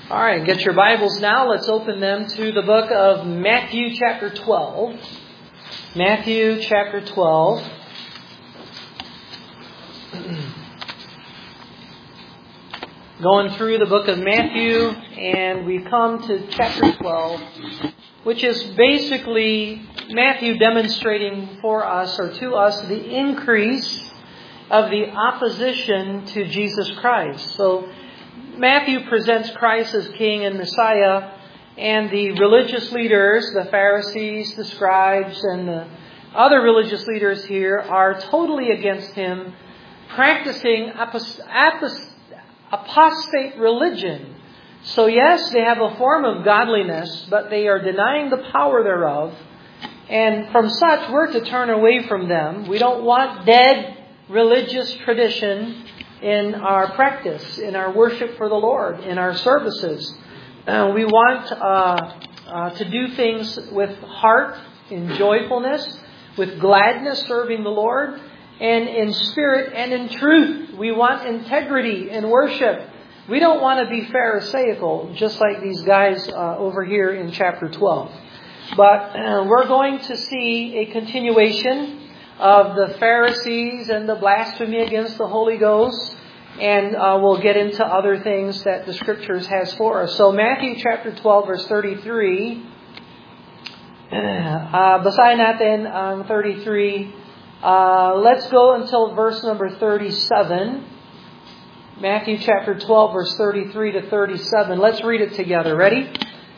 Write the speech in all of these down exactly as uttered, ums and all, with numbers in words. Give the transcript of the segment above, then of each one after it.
All right, get your Bibles now. Let's open them to the book of Matthew chapter twelve. Matthew chapter twelve. Going through the book of Matthew, and we come to chapter twelve, which is basically Matthew demonstrating for us, or to us, the increase of the opposition to Jesus Christ. So Matthew presents Christ as King and Messiah, and the religious leaders, the Pharisees, the scribes, and the other religious leaders here are totally against Him, practicing apos- apos- apostate religion. So yes, they have a form of godliness, but they are denying the power thereof. And from such, we're to turn away from them. We don't want dead religious tradition in our practice, in our worship for the Lord, in our services. Uh, we want uh, uh, to do things with heart, in joyfulness, with gladness, serving the Lord, and in spirit and in truth. We want integrity in worship. We don't want to be pharisaical, just like these guys uh, over here in chapter twelve. But uh, we're going to see a continuation of the Pharisees and the blasphemy against the Holy Ghost. And uh, we'll get into other things that the Scriptures has for us. So Matthew chapter twelve verse thirty-three. Uh, basahin natin ang thirty-three. Uh, let's go until verse number thirty-seven. Matthew chapter twelve verse thirty-three to thirty-seven. Let's read it together. Ready?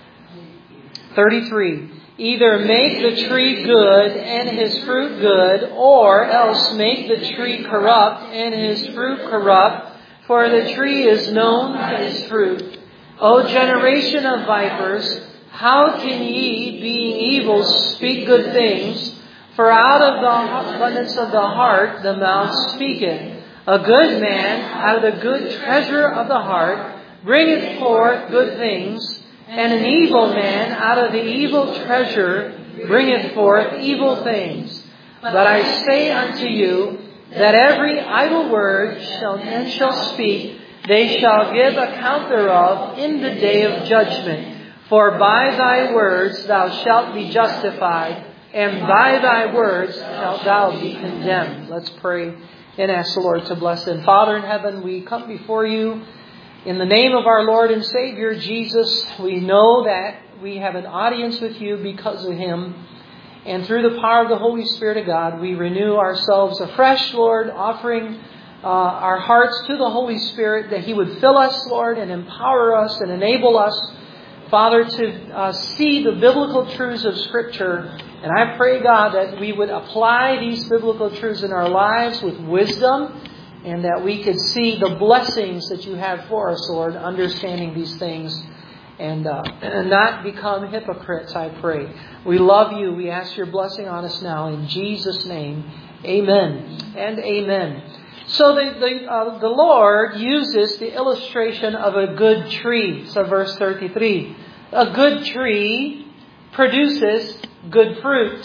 thirty-three. Either make the tree good and his fruit good, or else make the tree corrupt and his fruit corrupt, for the tree is known by his fruit. O generation of vipers, how can ye, being evil, speak good things? For out of the abundance of the heart the mouth speaketh. A good man out of the good treasure of the heart bringeth forth good things, and an evil man out of the evil treasure bringeth forth evil things. But I say unto you, that every idle word shall men shall speak, they shall give account thereof in the day of judgment. For by thy words thou shalt be justified, and by thy words shalt thou be condemned. Let's pray and ask the Lord to bless them. Father in heaven, we come before you in the name of our Lord and Savior, Jesus. We know that we have an audience with you because of Him. And through the power of the Holy Spirit of God, we renew ourselves afresh, Lord, offering uh, our hearts to the Holy Spirit, that He would fill us, Lord, and empower us and enable us, Father, to uh, see the biblical truths of Scripture. And I pray, God, that we would apply these biblical truths in our lives with wisdom, and that we could see the blessings that you have for us, Lord, understanding these things, and uh, not become hypocrites, I pray. We love you. We ask your blessing on us now. In Jesus' name, amen and amen. So the the, uh, the Lord uses the illustration of a good tree. So verse thirty-three. A good tree produces good fruit.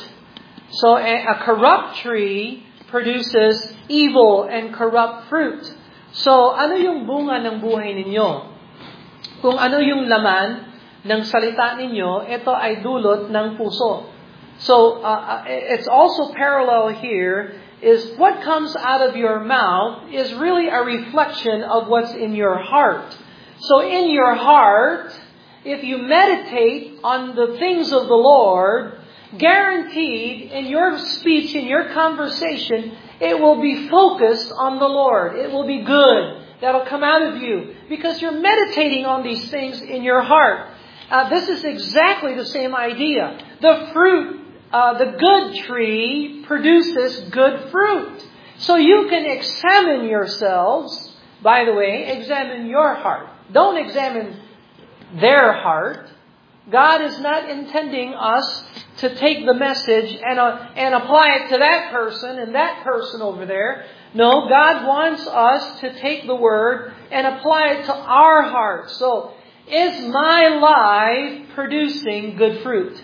So a, a corrupt tree produces evil and corrupt fruit. So, ano yung bunga ng buhay ninyo? Kung ano yung laman ng salita ninyo, ito ay dulot ng puso. So, uh, it's also parallel here, is what comes out of your mouth is really a reflection of what's in your heart. So, in your heart, if you meditate on the things of the Lord, guaranteed in your speech, in your conversation, it will be focused on the Lord. It will be good. That'll come out of you because you're meditating on these things in your heart. Uh, this is exactly the same idea. The fruit, uh, the good tree produces good fruit. So you can examine yourselves. By the way, examine your heart. Don't examine their heart. God is not intending us to take the message and uh, and apply it to that person and that person over there. No, God wants us to take the Word and apply it to our heart. So, is my life producing good fruit?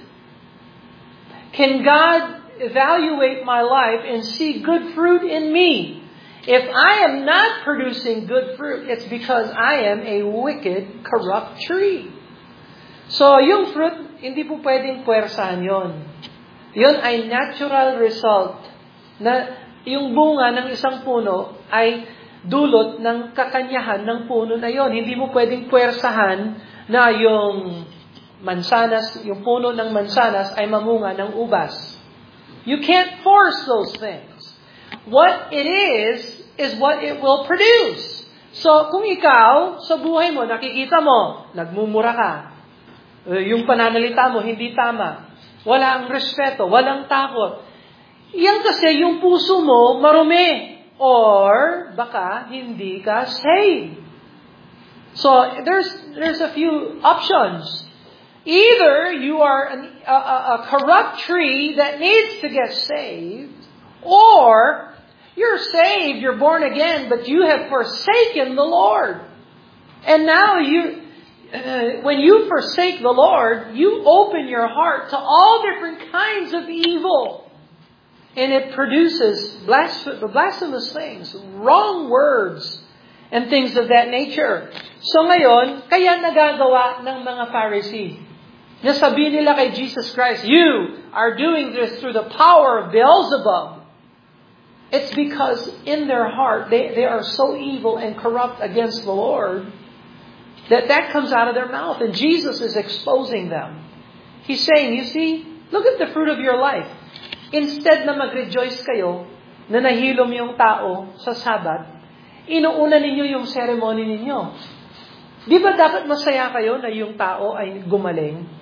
Can God evaluate my life and see good fruit in me? If I am not producing good fruit, it's because I am a wicked, corrupt tree. So, yung fruit, hindi po pwedeng puwersahan yun. Yun ay natural result na yung bunga ng isang puno ay dulot ng kakanyahan ng puno na yon. Hindi mo pwedeng puwersahan na yung mansanas, yung puno ng mansanas ay mamunga ng ubas. You can't force those things. What it is, is what it will produce. So, kung ikaw, sa buhay mo, nakikita mo, nagmumura ka, yung pananalita mo, hindi tama, wala ang respeto, walang takot, yan kasi yung puso mo marumi, or baka hindi ka saved. So, there's, there's a few options. Either you are an, a, a, a corrupt tree that needs to get saved, or you're saved, you're born again, but you have forsaken the Lord. And now you, uh, when you forsake the Lord, you open your heart to all different kinds of evil. And it produces blasphemous, blasphemous things, wrong words, and things of that nature. So ngayon, kaya nagagawa ng mga Pharisee. Nasabi nila kay Jesus Christ, you are doing this through the power of Beelzebub. It's because in their heart, they, they are so evil and corrupt against the Lord that that comes out of their mouth. And Jesus is exposing them. He's saying, you see, look at the fruit of your life. Instead na mag-rejoice kayo na nahilom yung tao sa Sabat, inuuna ninyo yung ceremony ninyo. Di ba dapat masaya kayo na yung tao ay gumaling?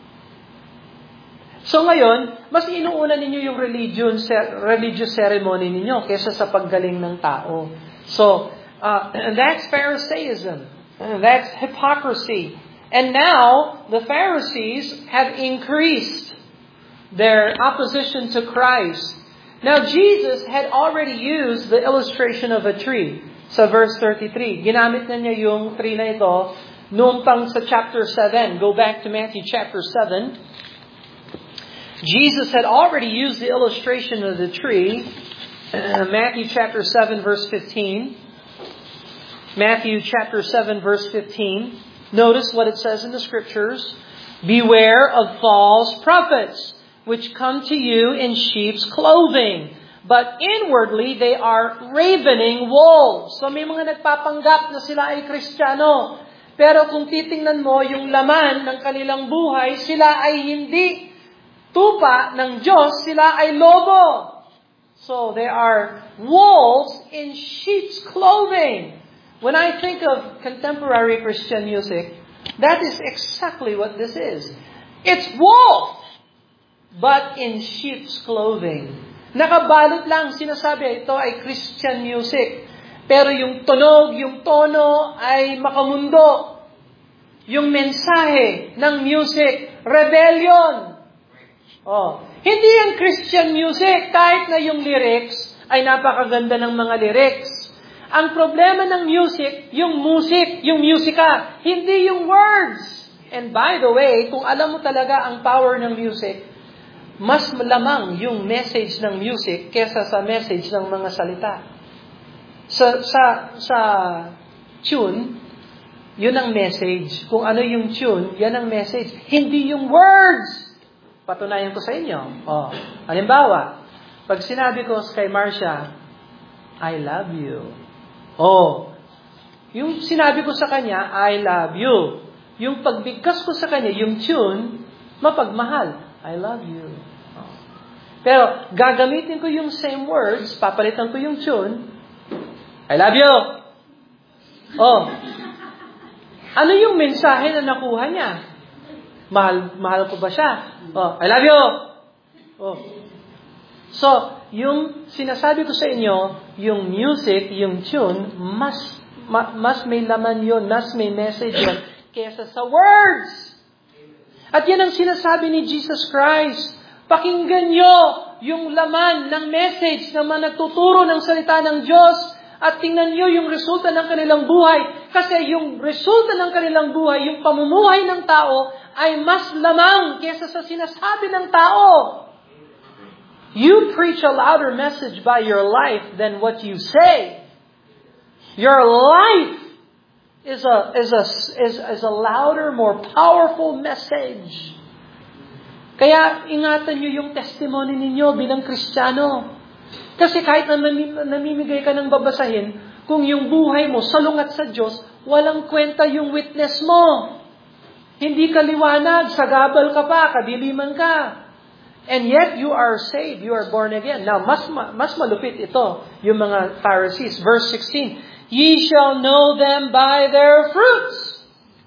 So ngayon, mas inuuna ninyo yung religion, religious ceremony ninyo kaysa sa paggaling ng tao. So, uh, that's Pharisaism. That's hypocrisy. And now, the Pharisees have increased their opposition to Christ. Now, Jesus had already used the illustration of a tree. Sa verse thirty-three, ginamit na niya yung tree na ito noong pang sa chapter seven. Go back to Matthew chapter seven. Jesus had already used the illustration of the tree. Uh, Matthew chapter seven verse fifteen. Matthew chapter seven verse fifteen. Notice what it says in the scriptures. Beware of false prophets, which come to you in sheep's clothing, but inwardly they are ravening wolves. So may mga nagpapanggap na sila ay Kristiyano. Pero kung titingnan mo yung laman ng kanilang buhay, sila ay hindi tupa ng Diyos, sila ay lobo. So they are wolves in sheep's clothing. When I think of contemporary Christian music, that is exactly what this is. It's wolf, but in sheep's clothing. Nakabalot lang, sinasabi, ito ay Christian music. Pero yung tunog, yung tono ay makamundo. Yung mensahe ng music, rebellion. Oh, hindi yung Christian music, kahit na yung lyrics ay napakaganda ng mga lyrics. Ang problema ng music, yung music, yung musika, hindi yung words. And by the way, kung alam mo talaga ang power ng music, mas lamang yung message ng music kesa sa message ng mga salita. Sa sa sa tune, yun ang message. Kung ano yung tune, yan ang message. Hindi yung words. Patunayan ko sa inyo. Oh, halimbawa, pag sinabi ko kay Marcia, I love you. Oh, yung sinabi ko sa kanya, I love you. Yung pagbigkas ko sa kanya, yung tune, mapagmahal. I love you. Oh. Pero gagamitin ko yung same words, papalitan ko yung tune, I love you. Oh. Ano yung mensahe na nakuha niya? Mahal, mahal ko ba siya? Oh, I love you. Oh. So, yung sinasabi ko sa inyo, yung music, yung tune, mas ma, mas may laman yun, mas may message yun, kesa sa words. At yan ang sinasabi ni Jesus Christ. Pakinggan nyo yung laman ng message na mga nagtuturo ng salita ng Diyos at tingnan nyo yung resulta ng kanilang buhay. Kasi yung resulta ng kanilang buhay, yung pamumuhay ng tao, ay mas lamang kesa sa sinasabi ng tao. You preach a louder message by your life than what you say. Your life is a is a is, is a louder, more powerful message. Kaya ingatan niyo yung testimony ninyo bilang Kristiyano. Kasi kahit na namimigay ka ng babasahin, kung yung buhay mo salungat sa Diyos, walang kwenta yung witness mo. Hindi ka liwanag, sagabal ka pa, kadiliman ka. And yet you are saved, you are born again. Now, mas mas malupit ito, yung mga Pharisees. Verse sixteen, ye shall know them by their fruits.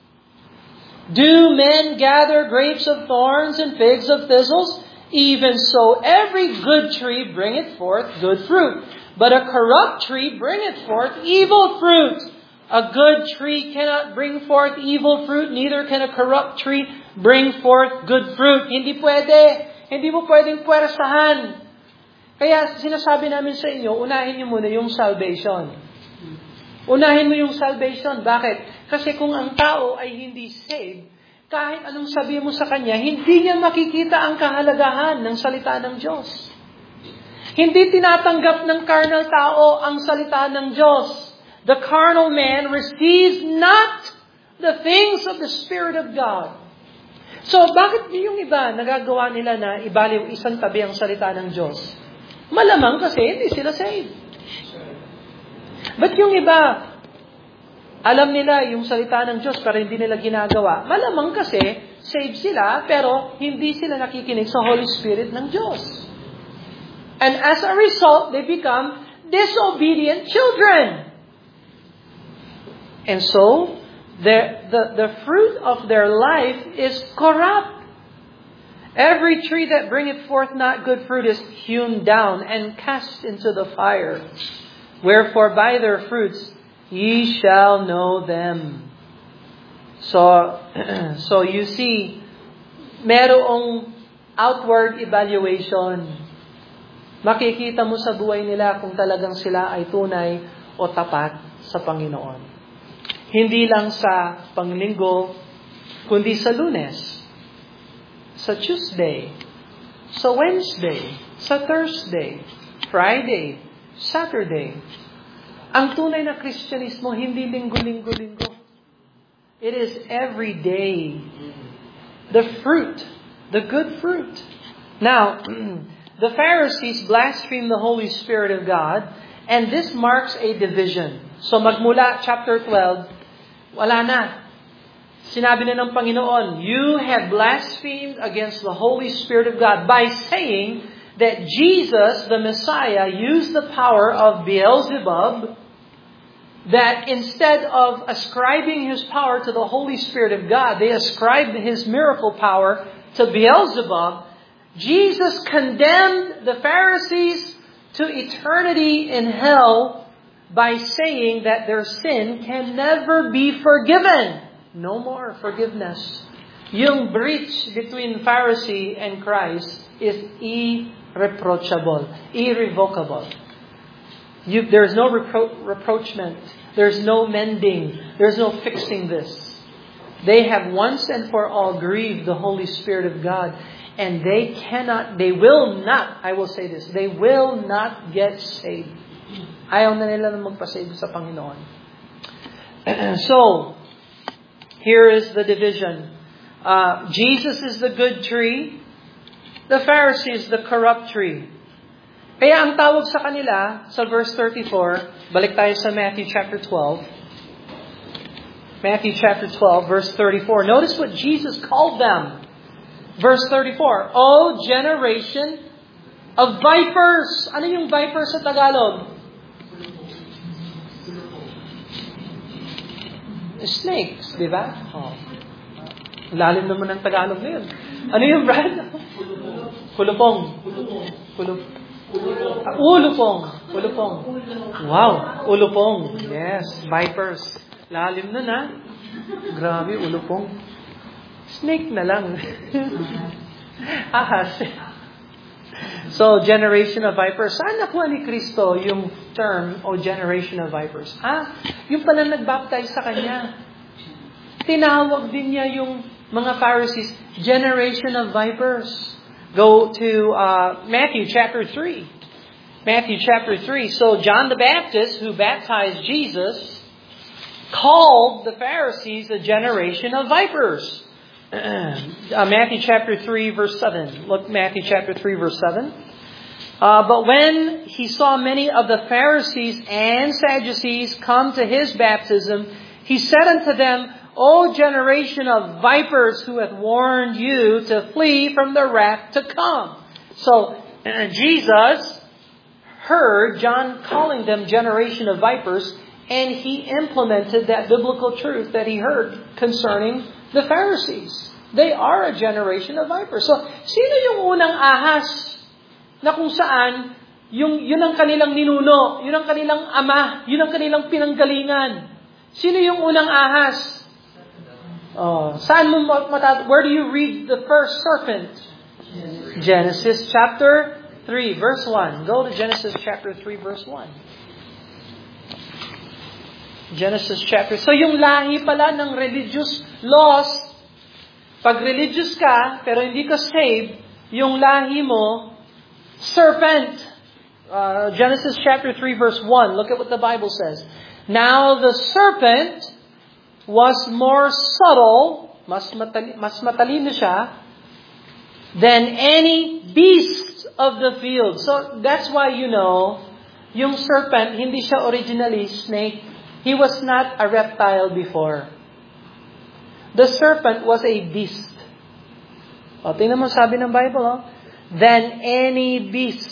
Do men gather grapes of thorns and figs of thistles? Even so, every good tree bringeth forth good fruit, but a corrupt tree bringeth forth evil fruit. A good tree cannot bring forth evil fruit, neither can a corrupt tree bring forth good fruit. Hindi pwede. Hindi mo pwedeng puwersahan. Kaya sinasabi namin sa inyo, unahin niyo muna yung salvation. Unahin mo yung salvation. Bakit? Kasi kung ang tao ay hindi saved, kahit anong sabihin mo sa kanya, hindi niya makikita ang kahalagahan ng salita ng Diyos. Hindi tinatanggap ng carnal tao ang salita ng Diyos. The carnal man receives not the things of the Spirit of God. So, bakit yung iba nagagawa nila na ibaliw isang tabi ang salita ng Diyos? Malamang kasi hindi sila saved. But yung iba, alam nila yung salita ng Diyos pero hindi nila ginagawa. Malamang kasi saved sila pero hindi sila nakikinig sa Holy Spirit ng Diyos. And as a result, they become disobedient children. And so, the, the, the fruit of their life is corrupt. Every tree that bringeth forth not good fruit is hewn down and cast into the fire. Wherefore by their fruits ye shall know them. So, so you see, merong outward evaluation. Makikita mo sa buhay nila kung talagang sila ay tunay o tapat sa Panginoon. Hindi lang sa Panglinggo, kundi sa Lunes, sa Tuesday, sa Wednesday, sa Thursday, Friday, Saturday. Ang tunay na Kristyanismo, hindi linggo-linggo-linggo. It is every day. The fruit, the good fruit. Now, the Pharisees blasphemed the Holy Spirit of God, and this marks a division. So magmula chapter twelve, wala na. Sinabi na ng Panginoon, you have blasphemed against the Holy Spirit of God by saying that Jesus, the Messiah, used the power of Beelzebub, that instead of ascribing his power to the Holy Spirit of God, they ascribed his miracle power to Beelzebub. Jesus condemned the Pharisees to eternity in hell by saying that their sin can never be forgiven. No more forgiveness. Yung breach between Pharisee and Christ is irreproachable, irrevocable. You, there's no repro- reproachment. There's no mending. There's no fixing this. They have once and for all grieved the Holy Spirit of God. And they cannot, they will not, I will say this, they will not get saved. Ayaw na nila na magpa-save sa Panginoon. So, here is the division. Uh, Jesus is the good tree. The Pharisees, the corrupt tree. Kaya ang tawag sa kanila, sa verse thirty-four, balik tayo sa Matthew chapter twelve. Matthew chapter twelve, verse thirty-four. Notice what Jesus called them. Verse thirty-four, O generation of vipers. Ano yung vipers sa Tagalog? Snakes, di ba? Oh. Lalim naman ng Tagalog na yun. Ano yung brand? Kulupong. Kulupong. Ulupong. Ulupong. Wow, ulupong. Yes, vipers. Lalim na na. Grabe, ulupong. Snake na lang. Ahas. So, generation of vipers. Saan nakuha ni Kristo yung term o generation of vipers? Ah, yung pala nagbaptize sa Kanya. Tinawag din niya yung mga Pharisees, generation of vipers. Go to uh, Matthew chapter three. Matthew chapter three. So John the Baptist, who baptized Jesus, called the Pharisees a generation of vipers. Uh, Matthew chapter three, verse seven. Look, Matthew chapter three, verse seven. Uh, but when he saw many of the Pharisees and Sadducees come to his baptism, he said unto them, O generation of vipers, who hath warned you to flee from the wrath to come. So uh, Jesus heard John calling them generation of vipers, and he implemented that biblical truth that he heard concerning the Pharisees. They are a generation of vipers. So, sino yung unang ahas na kung saan yung, yun ang kanilang ninuno, yun ang kanilang ama, yun ang kanilang pinanggalingan? Sino yung unang ahas? Oh, saan mo matat- where do you read the first serpent? Genesis chapter three, verse one. Go to Genesis chapter three, verse one. Genesis chapter. So yung lahi pala ng religious laws, pag religious ka, pero hindi ka saved, yung lahi mo, serpent. Uh, Genesis chapter three, verse one. Look at what the Bible says. Now the serpent was more subtle, mas matali, mas matalino siya, than any beast of the field. So that's why you know, yung serpent, hindi siya originally snake. He was not a reptile before. The serpent was a beast. O, tingnan mo sabi ng Bible, oh. Than any beast.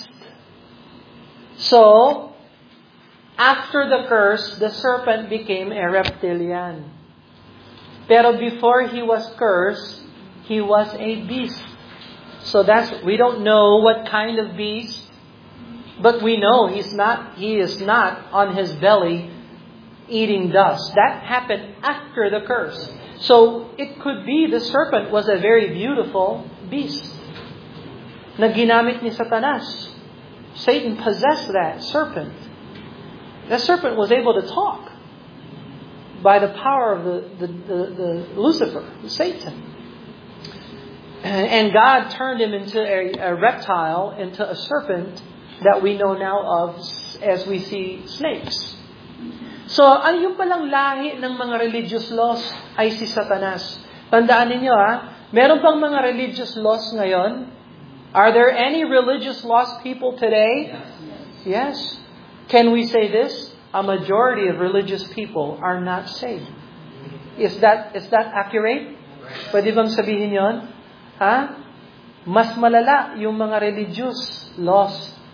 So, after the curse, the serpent became a reptilian. Pero before he was cursed, he was a beast. So that's, we don't know what kind of beast, but we know he's not, he is not on his belly eating dust. That happened after the curse. So it could be the serpent was a very beautiful beast na ginamit ni Satanas. Satan possessed that serpent. That serpent was able to talk by the power of the, the, the, the Lucifer, Satan. And God turned him into a, a reptile, into a serpent that we know now of as we see snakes. So, ano yung palang lahi ng mga religious laws ay si Satanas. Tandaan ninyo ha, meron bang mga religious laws ngayon? Are there any religious lost people today? Yes. Can we say this? A majority of religious people are not saved. Is that is that accurate? Pwede bang sabihin yon? Ha? Mas malala yung mga religious laws.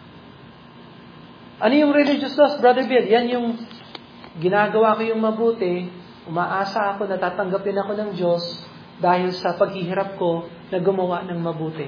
Ano yung religious laws, Brother Bill? Yan yung ginagawa ko yung mabuti, umaasa ako na tatanggapin ako ng Diyos dahil sa paghihirap ko na gumawa ng mabuti.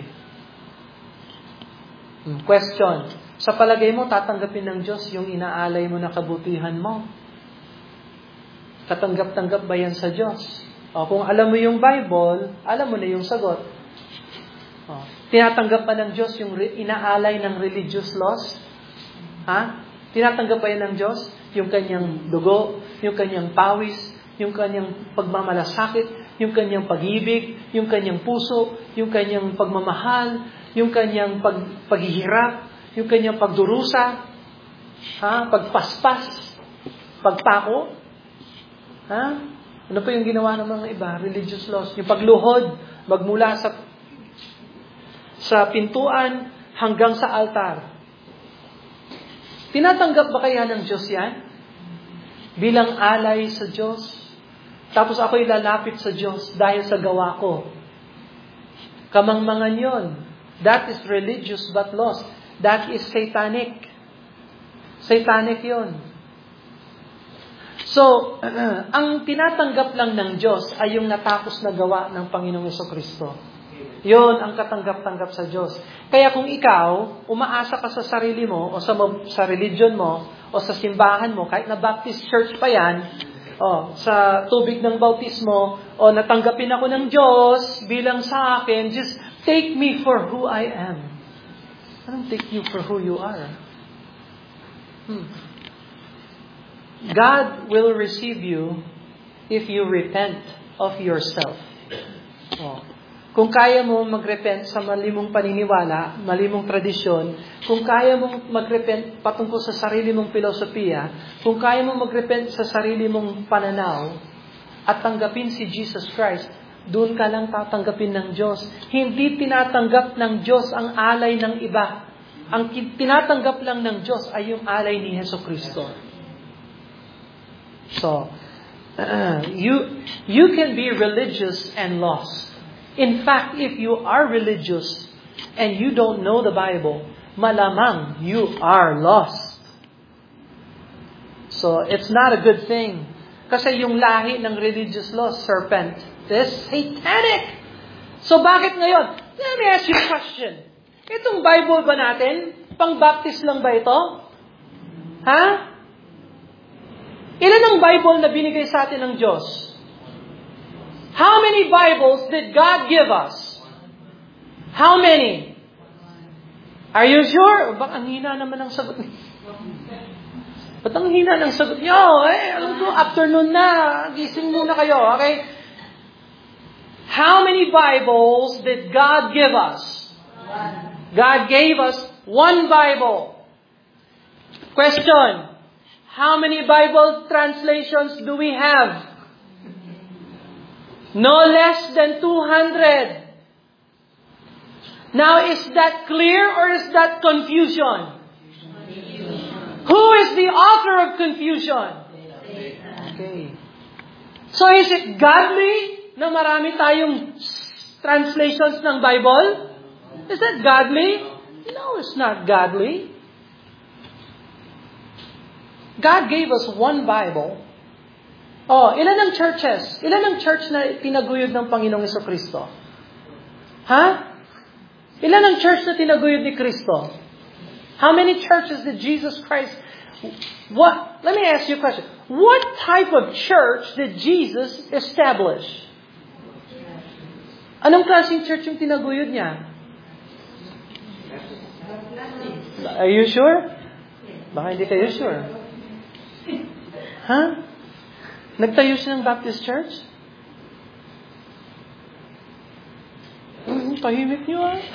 Question, sa palagay mo, tatanggapin ng Diyos yung inaalay mo na kabutihan mo? Katanggap-tanggap ba yan sa Diyos? O, kung alam mo yung Bible, alam mo na yung sagot. O, tinatanggap pa ng Diyos yung inaalay ng religious laws? Ha? Tinatanggap pa yan ng Diyos? Yung kanyang dugo, yung kanyang pawis, yung kanyang pagmamalasakit, yung kanyang pag-ibig, yung kanyang puso, yung kanyang pagmamahal, yung kanyang pag, paghihirap, yung kanyang pagdurusa, ha? Pagpaspas, pagpako. Ha? Ano pa yung ginawa ng mga iba? Religious laws. Yung pagluhod, magmula sa sa pintuan hanggang sa altar. Tinatanggap ba kaya ng Diyos yan? Bilang alay sa Diyos? Tapos ako'y lalapit sa Diyos dahil sa gawa ko. Kamangmangan yon. That is religious but lost. That is satanic. Satanic yon. So, uh, ang tinatanggap lang ng Diyos ay yung natapos na gawa ng Panginoong Jesucristo. Yon ang katanggap-tanggap sa Diyos. Kaya kung ikaw, umaasa ka sa sarili mo, o sa, sa religion mo, o sa simbahan mo, kahit na Baptist church pa yan, o sa tubig ng bautismo, o natanggapin ako ng Diyos bilang sa akin, just take me for who I am. I don't take you for who you are. Hmm. God will receive you if you repent of yourself. Oh. kung kaya mo mag-repent sa malimong paniniwala, malimong tradisyon, kung kaya mong mag-repent patungkol sa sarili mong filosofiya, kung kaya mong mag-repent sa sarili mong pananaw, at tanggapin si Jesus Christ, doon ka lang tatanggapin ng Diyos. Hindi tinatanggap ng Diyos ang alay ng iba. Ang tinatanggap lang ng Diyos ay yung alay ni Jesucristo. So, uh, you, you can be religious and lost. In fact, if you are religious and you don't know the Bible, malamang you are lost. So, it's not a good thing. Kasi yung lahi ng religious law, serpent, is satanic. So, bakit ngayon? Let me ask you a question. Itong Bible ba natin, pang-baptist lang ba ito? Ha? Ilan ang Bible na binigay sa atin ng Diyos? How many Bibles did God give us? How many? Are you sure? Bak ang hina naman ng sagot. Ba't ang hina ng sagot? Yo, eh, alam ko, afternoon na. Gising muna kayo, okay? How many Bibles did God give us? God gave us one Bible. Question. How many Bible translations do we have? No less than two hundred. Now, is that clear or is that confusion? Who is the author of confusion? Okay. So, is it godly na marami tayong translations ng Bible? Is that godly? No, it's not godly. God gave us one Bible. Oh, ilan ang churches? Ilan ang church na tinaguyod ng Panginoong Jesucristo? Ha? Ilan ang church na tinaguyod ni Kristo? How many churches did Jesus Christ... What? Let me ask you a question. What type of church did Jesus establish? Anong klaseng church yung tinaguyod niya? Are you sure? Baka hindi kayo sure. Ha? Nagtayo siya ng Baptist Church? Hmm, tahimik niyo ah.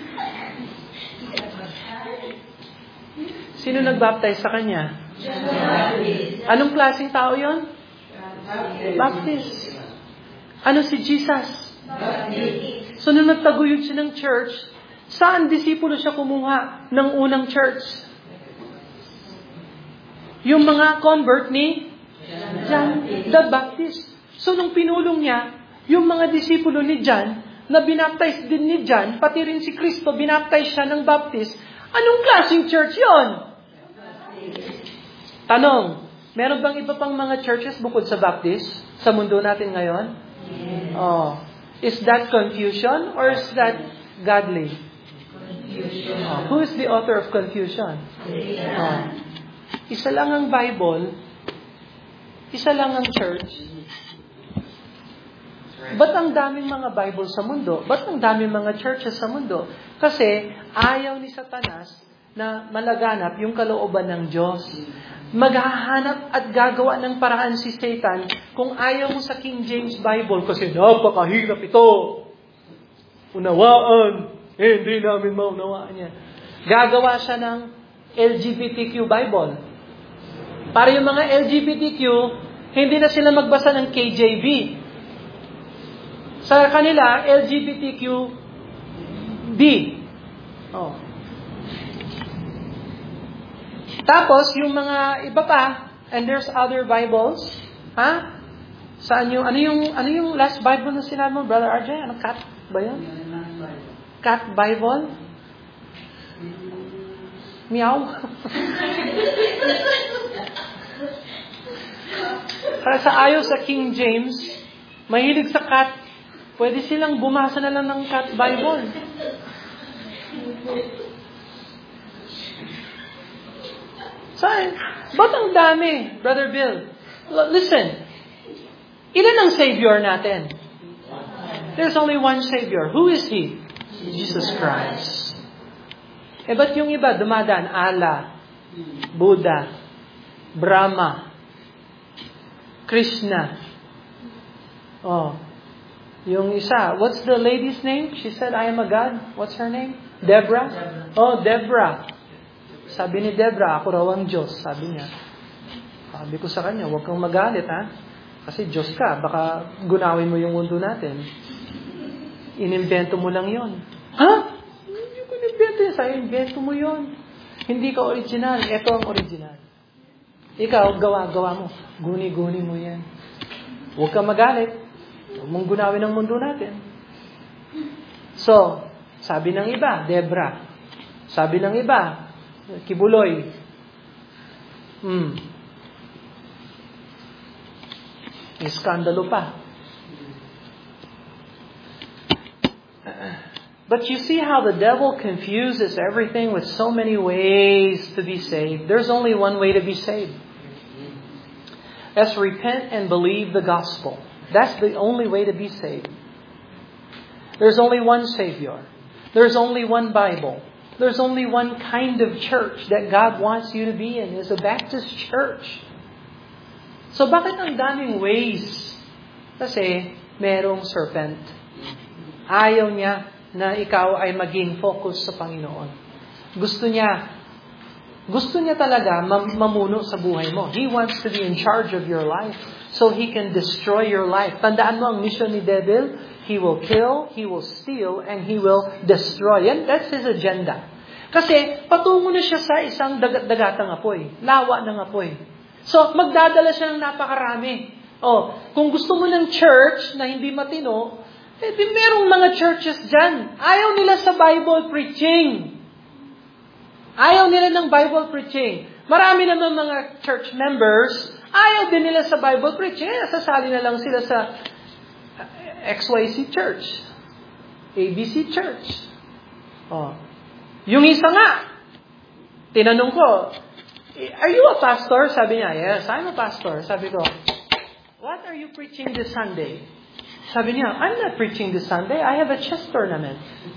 Sino nagbaptize sa kanya? Anong klaseng tao yon? Baptist. Ano si Jesus? So, nung nagtaguyod siya ng church, saan disipulo siya kumuha ng unang church? Yung mga convert ni John the Baptist. So, nung pinulong niya, yung mga disipulo ni John, na binaptize din ni John, pati rin si Kristo, binaptize siya ng Baptist, anong klaseng church yon? Tanong, meron bang iba pang mga churches bukod sa Baptist sa mundo natin ngayon? Oh. Is that confusion or is that godly? Oh. Who is the author of confusion? Oh. Isa lang ang Bible, isa lang ang church. Ba't ang daming mga Bible sa mundo? Ba't ang daming mga churches sa mundo? Kasi ayaw ni Satanas na malaganap yung kalooban ng Diyos. Maghahanap at gagawa ng paraan si Satan kung ayaw mo sa King James Bible kasi napakahirap ito. Unawaan. Eh, hindi namin maunawaan yan. Gagawa siya ng L G B T Q Bible. Para yung mga L G B T Q, hindi na sila magbasa ng K J V. Sa kanila, L G B T Q D. Oh. Tapos, yung mga iba pa, and there's other Bibles, ha? Saan yung, ano yung, ano yung last Bible na sinabi mo, Brother R J? Ano, Cat ba yun? Cat Bible? Meow? Para sa ayaw sa King James, mahilig sa cat, pwede silang bumasa na lang ng Cat Bible. Saan? Ba't ang dami, Brother Bill? Listen, ilan ang Savior natin? There's only one Savior. Who is He? Jesus Christ. Eh, ba't yung iba dumadaan? Allah, Buddha, Brahma, Krishna. Oh. Yung isa, what's the lady's name? She said, I am a God. What's her name? Deborah? Oh, Deborah. Sabi ni Deborah, ako raw ang Diyos. Sabi niya. Sabi ko sa kanya, huwag kang magalit, ha? Kasi Diyos ka, baka gunawin mo yung mundo natin. Inimbento mo lang yon. Ha? Hindi ko inimbento yun. Sa'yo, invento mo yon. Hindi ka original. Ito ang original. Ikaw, gawa-gawa mo. Guni-guni mo yan. Huwag kang magalit. Huwag mong gunawin ang mundo natin. So, sabi ng iba, Deborah. Sabi ng iba, Kibuloy. Hmm. Iskandalo pa. But you see how the devil confuses everything with so many ways to be saved. There's only one way to be saved. That's repent and believe the gospel. That's the only way to be saved. There's only one Savior. There's only one Bible. There's only one kind of church that God wants you to be in, is a Baptist church. So bakit ang daming ways? Kasi merong serpent. Ayaw niya na ikaw ay maging focus sa Panginoon. Gusto niya, gusto niya talaga mamuno sa buhay mo. He wants to be in charge of your life so he can destroy your life. Tandaan mo ang mission ni devil, he will kill, he will steal, and he will destroy. Yan, that's his agenda. Kasi patungo na siya sa isang dagat-dagatang apoy, lawa ng apoy. So, magdadala siya ng napakarami. Oh, kung gusto mo ng church na hindi matino, eh di merong mga churches dyan. Ayaw nila sa Bible preaching. Ayaw nila ng Bible preaching. Marami naman mga church members, ayaw din nila sa Bible preaching. Eh, sasali na lang sila sa X Y Z Church, A B C Church. Oh. Yung isa nga, tinanong ko, are you a pastor? Sabi niya, yes, I'm a pastor. Sabi ko, what are you preaching this Sunday? Sabi niya, I'm not preaching this Sunday. I have a chess tournament.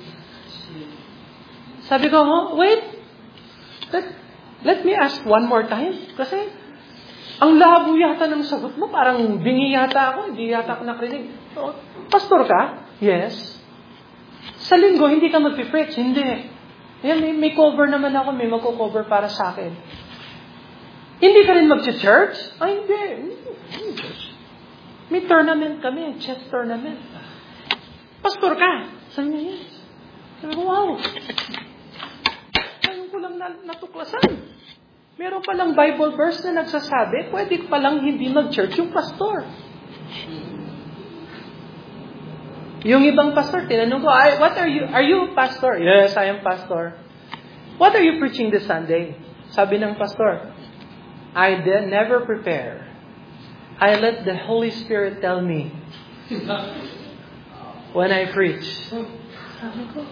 Sabi ko, oh, wait. Let, let me ask one more time. Kasi, ang labo yata ng sagot mo. Parang bingi yata ako. Hindi yata ako nakrinig. Oh, pastor ka? Yes. Sa linggo, hindi ka mag-preach? Hindi. Yan, may, may cover naman ako. May magko-cover para sa akin. Hindi ka rin mag-church? Ay, hindi. Hindi church. May tournament kami, chess tournament. Pastor ka? Sabi niya, yes. Sabi ko, wow. Ngayon ko lang natuklasan. Meron palang Bible verse na nagsasabi, pwede palang hindi mag-church yung pastor. Yung ibang pastor, tinanong ko, what are you, are you pastor? Yes, I am pastor. What are you preaching this Sunday? Sabi ng pastor, I did never prepare. I let the Holy Spirit tell me when I preach. Sabi ko,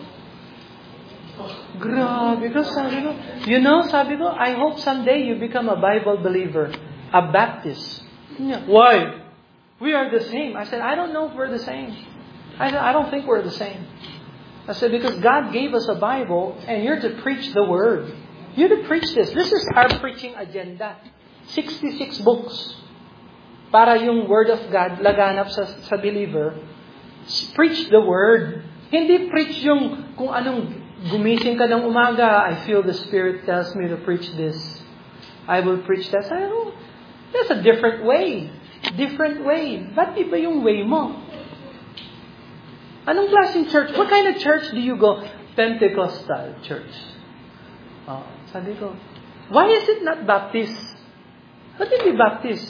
grabe ko, sabi ko, you know, sabi ko, I hope someday you become a Bible believer, a Baptist. Why? We are the same. I said, I don't know if we're the same. I said, I don't think we're the same. I said, because God gave us a Bible and you're to preach the Word. You're to preach this. This is our preaching agenda. sixty-six books. Para yung Word of God laganap sa, sa believer. Preach the Word. Hindi preach yung kung anong gumising ka ng umaga, I feel the Spirit tells me to preach this. I will preach that. I know, that's a different way. Different way. Ba't iba yung way mo? Anong klaseng church? What kind of church do you go? Pentecostal church. Oh, sabi ko, why is it not Baptist? Ba't hindi Baptist?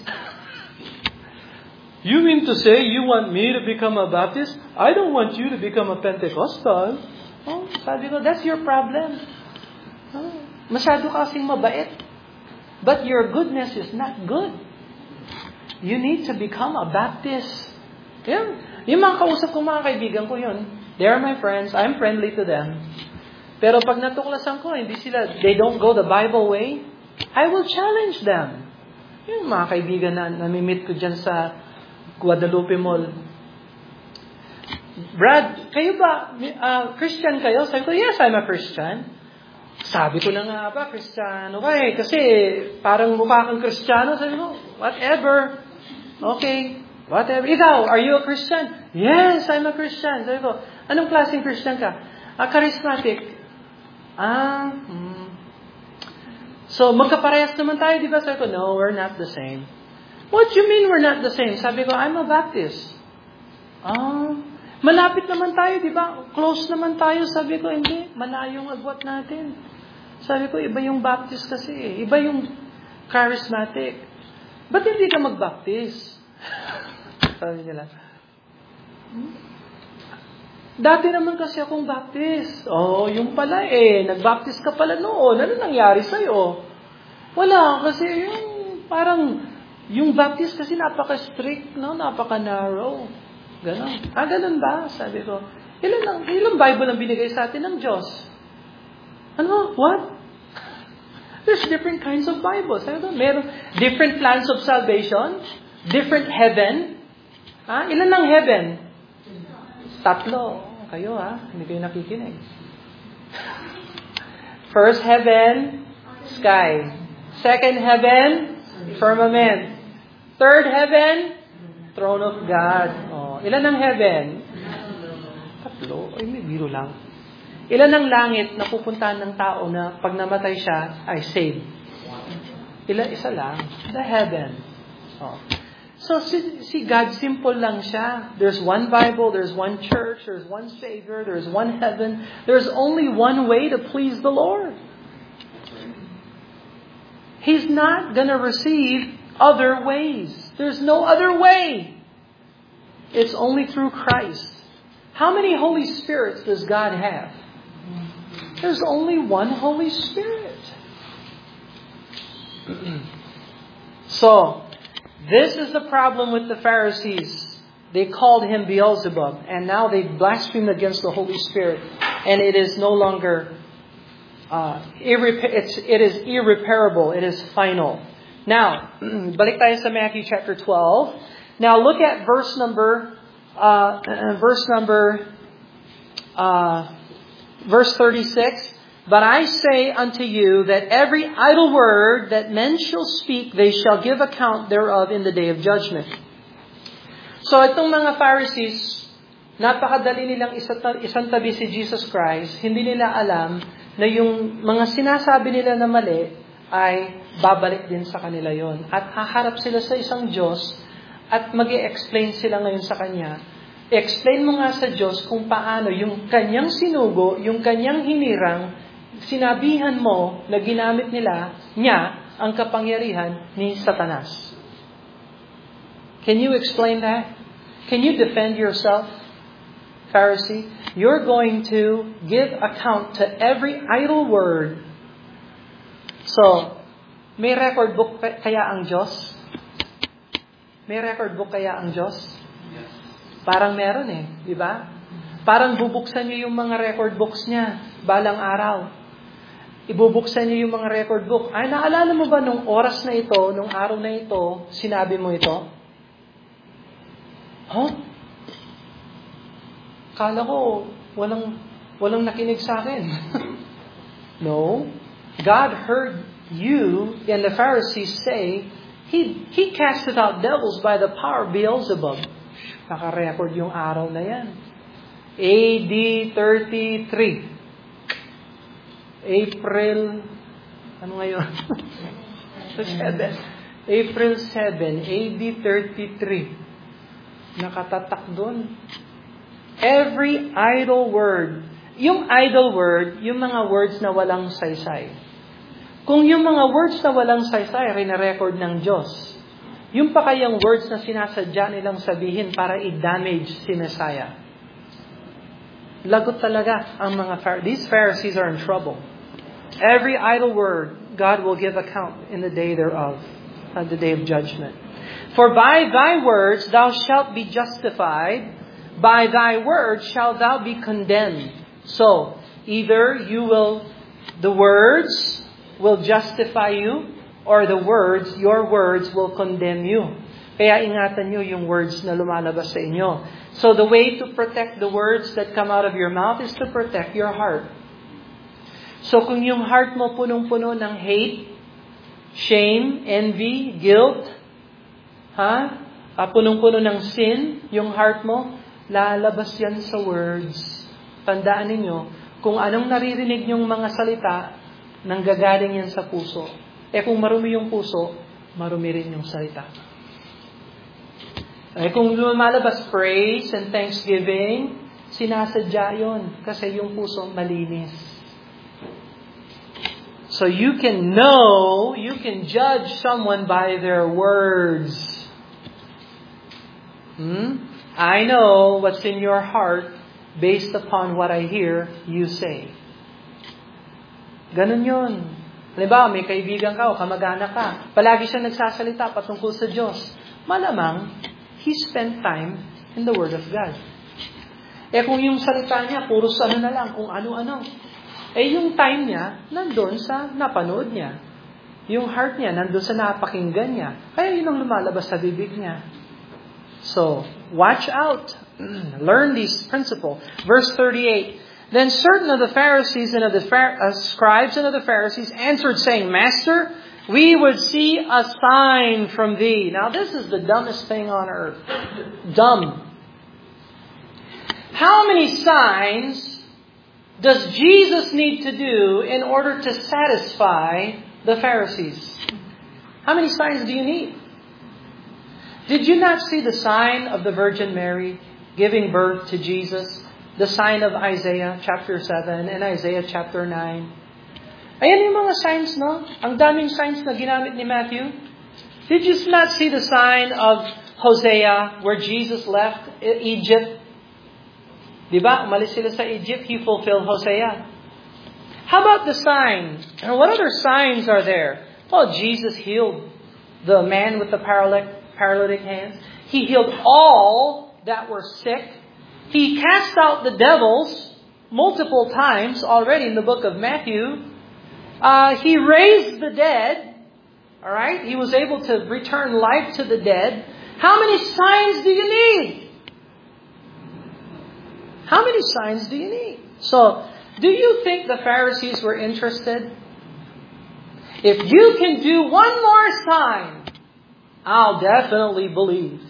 You mean to say you want me to become a Baptist? I don't want you to become a Pentecostal. Oh, sabi ko, that's your problem. Oh, masyado kasing mabait. But your goodness is not good. You need to become a Baptist. Yeah. Yung mga kausap kong mga kaibigan ko yun, they are my friends, I'm friendly to them. Pero pag natuklasan ko, hindi sila, they don't go the Bible way, I will challenge them. Yung mga kaibigan na namimit ko dyan sa Guadalupe Mall. Brad, kayo ba, uh, Christian kayo? Sabi ko, yes, I'm a Christian. Sabi ko na nga ba, Kristiyano ka eh, kasi parang mukha kang Kristiyano. Sabi ko, whatever. Okay. Whatever. Ikaw, are you a Christian? Yes, I'm a Christian. Sabi ko, anong klaseng Christian ka? Ah, charismatic. Ah, hmm. So, magkaparehas naman tayo, di ba? Sabi ko, no, we're not the same. What do you mean we're not the same? Sabi ko, I'm a Baptist. Ah, malapit naman tayo, di ba? Close naman tayo. Sabi ko, hindi. Malayo ang agwat natin. Sabi ko, iba yung Baptist kasi. Iba yung charismatic. Ba't hindi ka mag-Baptist? Sabi nila. Hmm? Dati naman kasi akong Baptist. Oh, yung pala eh. Nag-Baptist ka pala noon. Ano nangyari sa'yo? Wala. Kasi yung parang, yung Baptist kasi napaka-strict, no? Napaka-narrow. Ganon. Ah, ganon ba? Sabi ko. Ilan lang, ilang Bible ang binigay sa atin ng Diyos? Ano? What? There's different kinds of Bibles. Sabi ko, meron different plans of salvation, different heaven. Ah, ilan lang heaven? Tatlo. Kayo ha, hindi kayo nakikinig. First heaven, sky. Second heaven, firmament. Third heaven, throne of God. Oh, ilan ang heaven? Tatlo. Ay, may biro lang. Ilan ang langit na pupuntahan ng tao na pag namatay siya, ay saved? Ilan? Isa lang. The heaven. Oh. So, si, si God, simple lang siya. There's one Bible, there's one church, there's one Savior, there's one heaven. There's only one way to please the Lord. He's not going to receive other ways. There's no other way. It's only through Christ. How many Holy Spirits does God have? There's only one Holy Spirit. So, this is the problem with the Pharisees. They called him Beelzebub, and now they blasphemed against the Holy Spirit, and it is no longer, uh, irrepa- it's, it is irreparable, it is final. Now, balik tayo sa Matthew chapter twelve. Now look at verse number, uh, verse number, uh, verse thirty-six. But I say unto you that every idle word that men shall speak, they shall give account thereof in the day of judgment. So itong mga Pharisees, napakadali nilang isang tabi si Jesus Christ. Hindi nila alam na yung mga sinasabi nila na mali ay babalik din sa kanila yon. At haharap sila sa isang Diyos at mag-i-explain sila ngayon sa Kanya. Explain mo nga sa Diyos kung paano yung Kanyang sinugo, yung Kanyang hinirang, sinabihan mo na ginamit nila, niya, ang kapangyarihan ni Satanas. Can you explain that? Can you defend yourself, Pharisee? You're going to give account to every idle word. So, may record book kaya ang Diyos? May record book kaya ang Diyos? Parang meron eh, di ba? Parang bubuksan niyo yung mga record books niya balang araw. Ibubuksan niyo yung mga record book. Ay, naalala mo ba nung oras na ito, nung araw na ito, sinabi mo ito? Huh? Kala ko, walang, walang nakinig sa akin. No. God heard you and the Pharisees say, He, he casted out devils by the power of Beelzebub. Naka-record yung araw na yan. A D thirty-three. April, ano ngayon? seven. April seventh, A D thirty-three. Nakatatak doon. Every idle word. Yung idle word, yung mga words na walang saysay. Kung yung mga words na walang saysay, rina-record ng Diyos, yung pa kayang words na sinasadya nilang sabihin para i-damage si Messiah. Lagot talaga ang mga Pharisees. These Pharisees are in trouble. Every idle word, God will give account in the day thereof, on the day of judgment. For by thy words thou shalt be justified, by thy words shalt thou be condemned. So, either you will, the words will justify you, or the words, your words will condemn you. Kaya ingatan nyo yung words na lumalabas sa inyo. So the way to protect the words that come out of your mouth is to protect your heart. So kung yung heart mo punong-puno ng hate, shame, envy, guilt, ha? uh, punong-puno ng sin, yung heart mo, lalabas yan sa words. Tandaan ninyo, kung anong naririnig nyong mga salita, nanggagaling yan sa puso. Eh kung marumi yung puso, marumi rin yung salita. Eh kung lumalabas praise and thanksgiving, sinasadya yun kasi yung puso malinis. So you can know, you can judge someone by their words. Hmm? I know what's in your heart based upon what I hear you say. Ganun yun. Halimbawa, may kaibigan ka o kamag-anak ka. Palagi siya nagsasalita patungkol sa Diyos. Malamang, he spent time in the Word of God. Eh kung yung salita niya, puro sa ano na lang, kung ano-ano. Eh yung time niya, nandun sa napanood niya. Yung heart niya, nandun sa napakinggan niya. Kaya yun ang lumalabas sa bibig niya. So, watch out. Learn these principles. Verse thirty-eight. Then certain of the Pharisees and of the Phar- uh, scribes and of the Pharisees answered, saying, Master, we would see a sign from thee. Now, this is the dumbest thing on earth. Dumb. How many signs does Jesus need to do in order to satisfy the Pharisees? How many signs do you need? Did you not see the sign of the Virgin Mary giving birth to Jesus? The sign of Isaiah chapter seven and Isaiah chapter nine. Ayan yung mga signs, no? Ang daming signs na ginamit ni Matthew. Did you not see the sign of Hosea where Jesus left Egypt? Diba? Umalis sila sa Egypt. He fulfilled Hosea. How about the sign? And what other signs are there? Well, Jesus healed the man with the paralytic paralytic hands. He healed all that were sick. He cast out the devils multiple times already in the book of Matthew. Uh, he raised the dead. All right? He was able to return life to the dead. How many signs do you need? How many signs do you need? So, do you think the Pharisees were interested? If you can do one more sign, I'll definitely believe.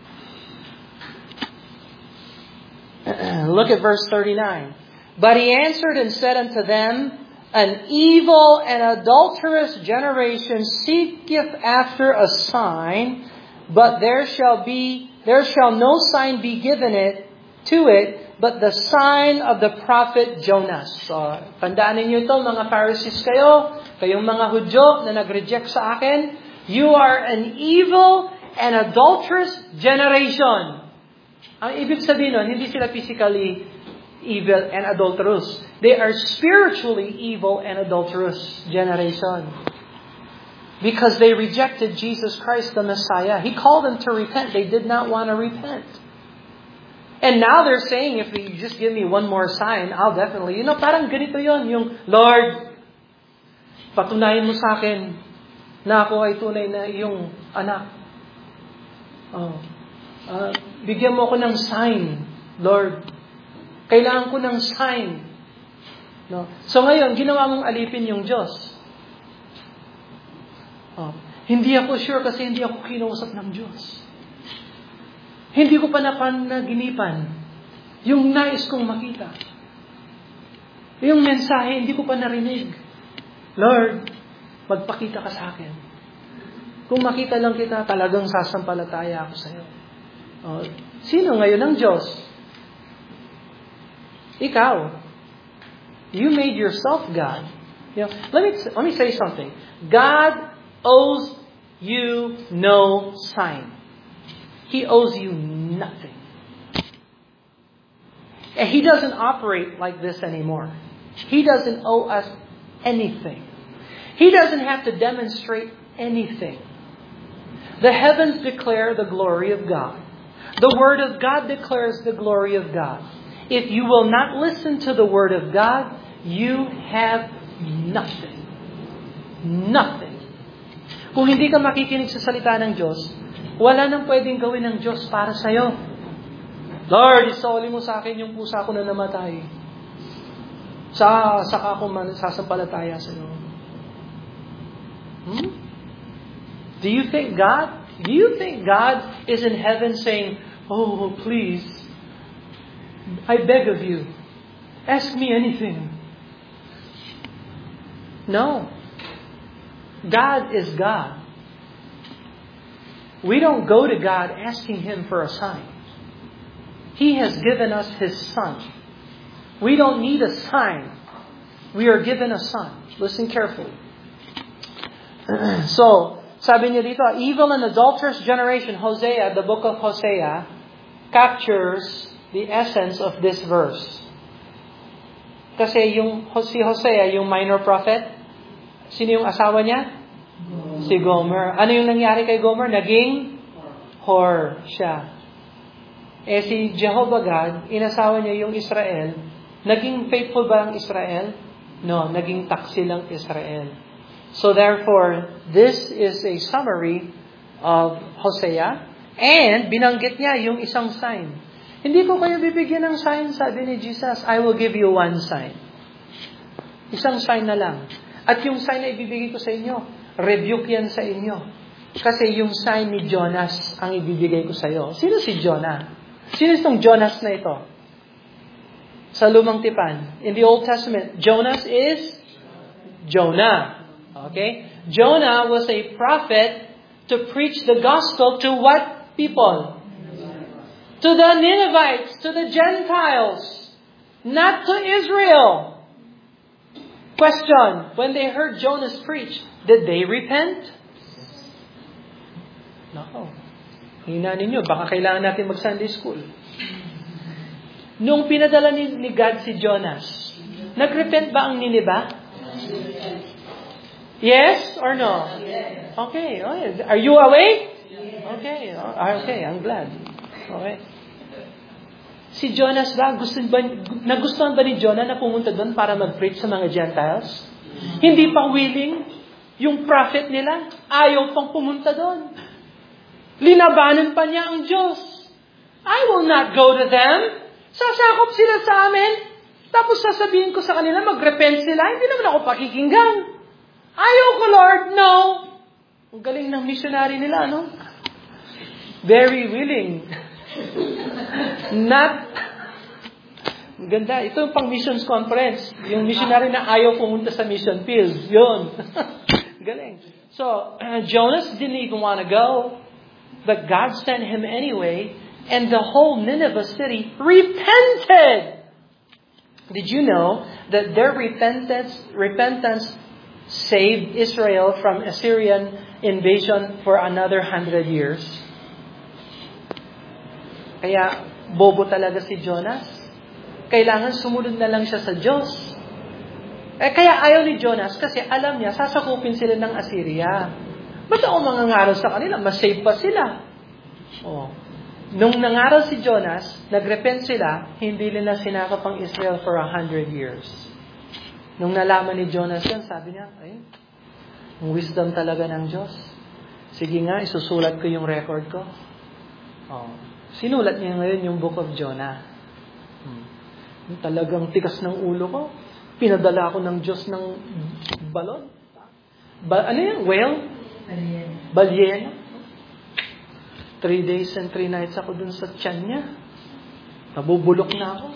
Look at verse thirty-nine. But he answered and said unto them, An evil and adulterous generation seeketh after a sign, but there shall be there shall no sign be given it to it, but the sign of the prophet Jonas. So, tandaan ninyo ito, mga Pharisees kayo, kayong mga Hudyo na nag-reject sa akin, you are an evil and adulterous generation. Ang ibig sabihin nun, hindi sila physically evil and adulterous. They are spiritually evil and adulterous generation. Because they rejected Jesus Christ the Messiah. He called them to repent. They did not want to repent. And now they're saying, if you just give me one more sign, I'll definitely, you know, parang ganito yon, yung, Lord, patunayan mo sa akin na ako ay tunay na iyong anak. Oh. Uh, bigyan mo ako ng sign, Lord. Kailangan ko ng sign. No? So ngayon, ginawa mong alipin yung Diyos. Oh. Hindi ako sure kasi hindi ako kinausap ng Diyos. Hindi ko pa napanaginipan yung nais kong makita. Yung mensahe, hindi ko pa narinig. Lord, magpakita ka sa akin. Kung makita lang kita, talagang sasampalataya ako sa iyo. Oh, sino ngayon ang Diyos? Ikaw. You made yourself God. You know, let me let me say something. God owes you no sign. He owes you nothing. And He doesn't operate like this anymore. He doesn't owe us anything. He doesn't have to demonstrate anything. The heavens declare the glory of God. The Word of God declares the glory of God. If you will not listen to the Word of God, you have nothing. Nothing. Kung hindi ka makikinig sa salita ng Diyos, wala nang pwedeng gawin ng Diyos para sa iyo. Lord, isoli mo sa akin yung pusa ko na namatay. Sa saka ako man sasampalataya sa iyo. Hmm? Do you think God Do you think God is in heaven saying, "Oh, please, I beg of you, ask me anything"? No. God is God. We don't go to God asking Him for a sign. He has given us His Son. We don't need a sign. We are given a Son. Listen carefully. So, sabi niya dito, evil and adulterous generation, Hosea, the book of Hosea, captures the essence of this verse. Kasi yung si Hosea, yung minor prophet, sino yung asawa niya? Si Gomer. Ano yung nangyari kay Gomer? Naging whore siya. Eh si Jehovah God, inasawa niya yung Israel. Naging faithful ba ang Israel? No, naging taksil ang Israel. So therefore, this is a summary of Hosea. And binanggit niya yung isang sign. Hindi ko kayo bibigyan ng sign, sabi ni Jesus. I will give you one sign. Isang sign na lang. At yung sign na ibibigay ko sa inyo, rebuke yan sa inyo. Kasi yung sign ni Jonas ang ibibigay ko sa iyo. Sino si Jonah? Sino itong Jonas na ito? Sa Lumang Tipan. In the Old Testament, Jonas is Jonah. Okay? Jonah was a prophet to preach the gospel to what people? To the Ninevites, to the Gentiles, not to Israel. Question, when they heard Jonas preach, did they repent? No. Hina ninyo, baka kailangan natin mag-Sunday school. Nung pinadala ni, ni God si Jonas, nag-repent ba ang Nineveh? Yes or no? Okay. Are you awake? Okay. Okay, I'm glad. Okay. Si Jonas ba, gusto ba, nagustuhan ba ni Jonah na pumunta doon para mag-preach sa mga Gentiles? Hindi pa willing yung prophet nila. Ayaw pang pumunta doon. Linabanan pa niya ang Diyos. I will not go to them. Sasakop sila sa amin. Tapos sasabihin ko sa kanila, mag-repent sila. Hindi naman ako pakikinggan. Ayaw ko, Lord. No. Ang galing ng missionary nila, no? Very willing. Not, ganda, ito yung pang missions conference. Yung missionary na ayaw pumunta sa mission field. Yun. Galing. So, uh, Jonas didn't even want to go. But God sent him anyway. And the whole Nineveh city repented. Did you know that their repentance, repentance saved Israel from Assyrian invasion for another hundred years? Kaya, bobo talaga si Jonas. Kailangan sumunod na lang siya sa Diyos. Eh, kaya ayaw ni Jonas kasi alam niya, sasakupin sila ng Assyria. Ba't ako mangangaral sa kanila? Masave pa sila. Oh. Nung nangaral si Jonas, nagrepent sila, hindi nila sinakop ang Israel for a hundred years. Nung nalaman ni Jonas yan, sabi niya, ay, ang wisdom talaga ng Diyos. Sige nga, isusulat ko yung record ko. Oh. Sinulat niya ngayon yung Book of Jonah. Hmm. Talagang tigas ng ulo ko. Pinadala ako ng Diyos ng balon. Ba- ano yan? Whale? Balyena. Balyena. Three days and three nights ako dun sa tiyan niya. Nabubulok na ako.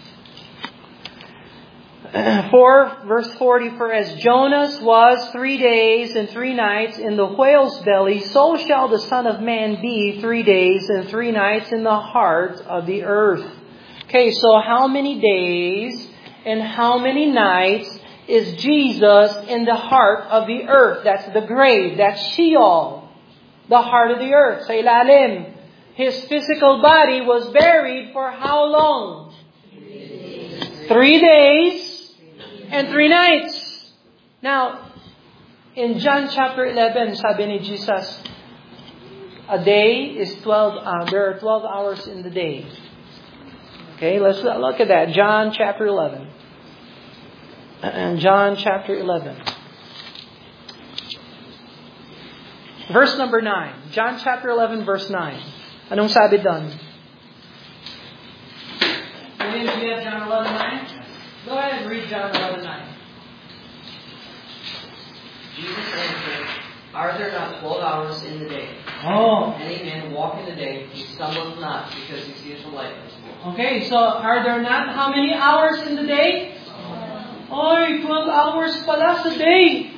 four, verse forty, for as Jonas was three days and three nights in the whale's belly, so shall the Son of Man be three days and three nights in the heart of the earth. Okay, so how many days and how many nights is Jesus in the heart of the earth? That's the grave. That's Sheol. The heart of the earth. Sa ilalim. His physical body was buried for how long? Three days and three nights. Now, in John chapter eleven, sabi ni Jesus, a day is twelve, uh, there are twelve hours in the day. Okay, let's look at that. John chapter eleven. And John chapter eleven. Verse number nine. John chapter eleven, verse nine. Anong sabi doon? Do you have John eleven nine? Go ahead and read John eleven nine. Jesus answered, are there not twelve hours in the day? Oh. Any man walk in the day, he stumbles not, because he sees the light. Okay, so are there not how many hours in the day? Oy, twelve hours pala sa day.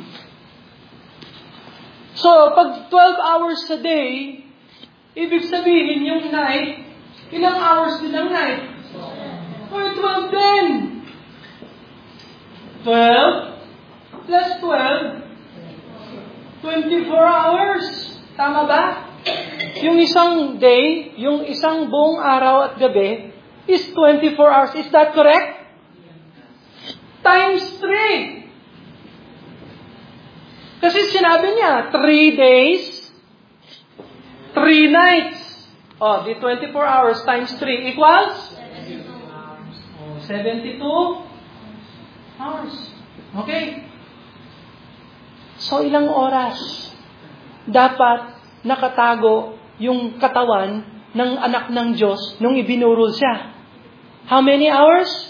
So, pag twelve hours a day, ibig sabihin yung night, ilang hours din ang night? Oy, twelve din. twelve plus twelve, twenty-four hours. Tama ba? Yung isang day, yung isang buong araw at gabi, is twenty-four hours. Is that correct? Times three. Kasi sinabi niya, three days, three nights. Oh, the twenty-four hours times three equals? Oh, seventy-two hours. Okay. So, ilang oras dapat nakatago yung katawan ng anak ng Diyos nung ibinurol siya? How many hours?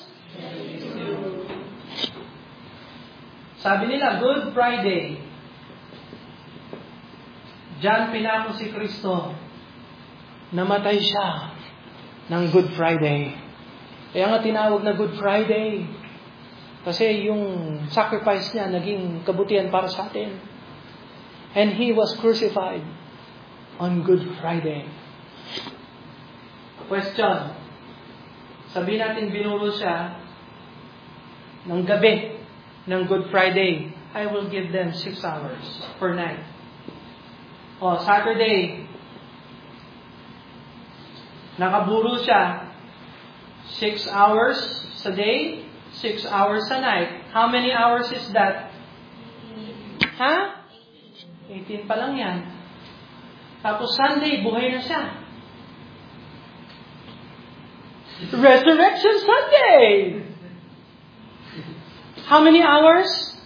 Sabi nila, Good Friday. Diyan pinako si Kristo. Namatay siya ng Good Friday. Kaya nga tinawag na Good Friday. Kasi yung sacrifice niya naging kabutihan para sa atin. And He was crucified on Good Friday. Question. Sabihin natin binuro siya ng gabi ng Good Friday. I will give them six hours per night. O, Saturday, nakaburo siya six hours sa day, six hours sa night. How many hours is that? Ha? eighteen pa lang yan. Tapos Sunday, buhay na siya. Resurrection Sunday! How many hours?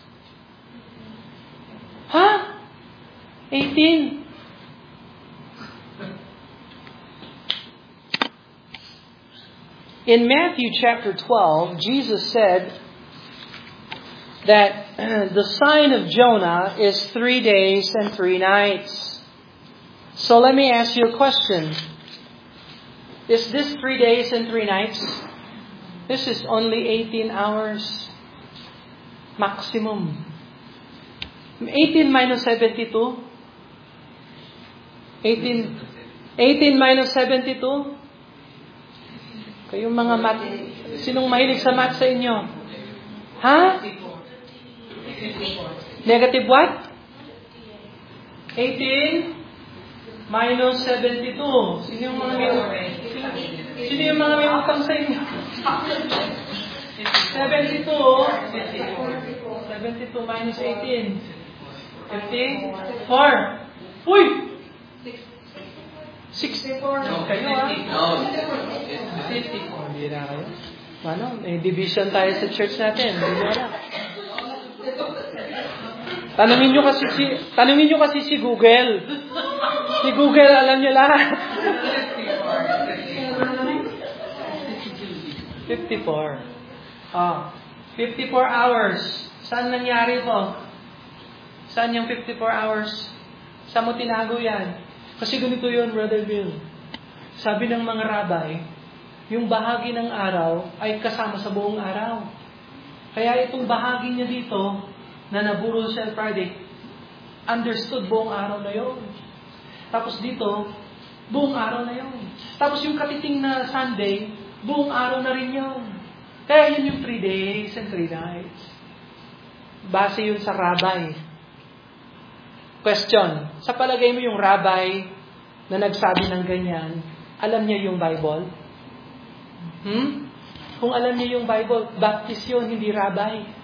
Ha? eighteen. In Matthew chapter twelve, Jesus said that the sign of Jonah is three days and three nights. So let me ask you a question. Is this three days and three nights? This is only eighteen hours. Maximum. eighteen minus seventy-two? eighteen, eighteen minus seventy-two? Kayong mga math. Sinong mahilig sa math sa inyo? Ha? Negative what? eighteen minus seventy-two. Sino yung mga may Sino yung mga may utang sa inyo? seventy-two. seventy-two minus eighteen. fifty-four. Uy! sixty-four. No, kayo ah. No, fifty-four. Hindi na kayo. Ano? May division tayo sa church natin. Hindi nyo alam. Tanungin nyo kasi si, tanungin nyo kasi si Google. Si Google, alam nyo lahat. fifty-four. Ah, fifty-four hours. Saan nangyari ito? Saan yung fifty-four hours? Saan mo tinago yan? Kasi ganito yun, Brother Bill. Sabi ng mga rabbi, yung bahagi ng araw ay kasama sa buong araw. Kaya itong bahagi niya dito, na naburo siya Friday, understood buong araw na yun. Tapos dito, buong araw na yun. Tapos yung katiting na Sunday, buong araw na rin yun. Kaya yun yung three days and three nights. Base yun sa rabbi. Question, sa palagay mo yung rabbi na nagsabi ng ganyan, alam niya yung Bible? Hmm? Kung alam niya yung Bible, Baptist yun, hindi rabbi.